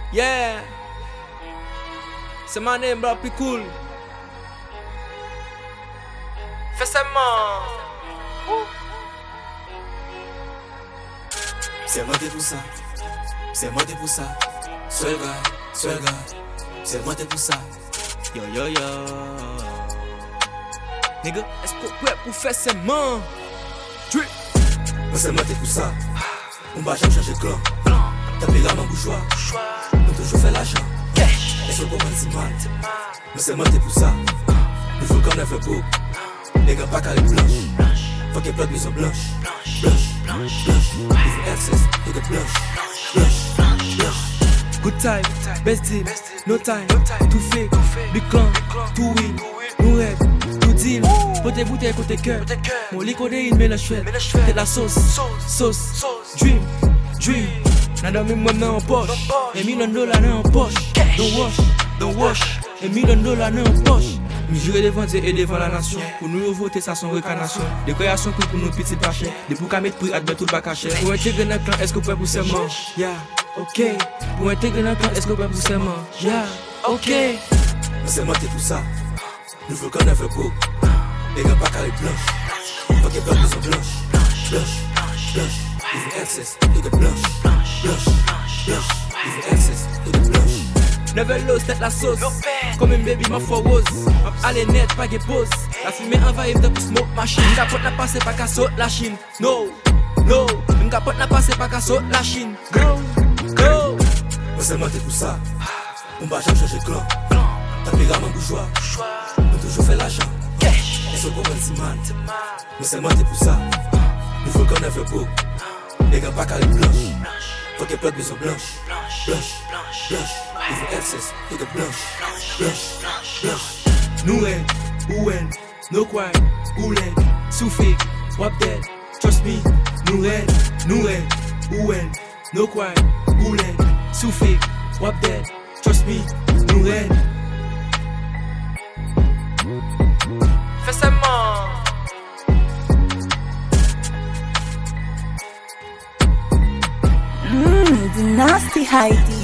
Yeah. C'est my name, bro, plus cool. Fais ça, man. C'est moi qui pour ça. C'est moi qui pour ça. Seul gars. C'est moi qui pour ça. Yo. Nigga, est-ce qu'on peut pour faire ça, man? Moi c'est moi qui pour ça. On va jamais changer de clan. Taper la main bourgeois. On toujours fait l'argent. Est-ce qu'on comprend si mal? Moi c'est moi qui pour ça. Le fou comme never book. Les gars pas carré blanche. Faut qu'ils bloquent maison blanche. Blanche. Il faut access, il faut blanche. Good time, best deal, no time, tout fake, big clan, tout win, no head, tout deal, pote bouteille côté cœur, mon licodéine mélange chouette, t'es la sauce, dream, n'a même moi en poche, $1 million en poche, don't wash, $1 million en poche. Nous jurer devant Dieu et devant la nation. Pour nous voter, ça son recarnation. Des créations pour nous petits pas chers. Des pour qu'à mettre prix, admettre tout le pas caché. Pour intégrer notre clan, est-ce qu'on peut pousser seulement? Yeah, ok. Pour intégrer notre clan, est-ce qu'on peut pousser seulement? Yeah, ok. C'est moi qui pour ça. Nous voulons qu'on ait fait beau. Les gars pas carré blanche. Faut qu'ils bloquent maison blanche. Il faut access, il faut blanche. Il faut access, il faut blanche. Never lose, tête la sauce. Comme un baby, ma foi rose. Allez net, pas de pause. La fumée envahit de smoke machine. M'capote n'a passé pas qu'à saute la Chine. No. M'capote n'a passé pas qu'à saute la Chine. Go. Moi c'est moi qui pour ça. On va jamais changer de clan. Taper la main bourgeois. On toujours fait l'argent. Et ce qu'on va si mal. Moi c'est moi qui pour ça. Nous faut qu'on ait fait beau. Les gars pas carré blanche. Faut qu'ils bloquent maison blanche. Il faut access, il faut blanche. Nous red, Ouen, no crime, Oulen, Soufik, Wap dead, trust me. Nous red, Ouen, no crime, Oulen, Soufik, Wap dead, trust me. Nous red. Fais ça, man. The nasty Heidi.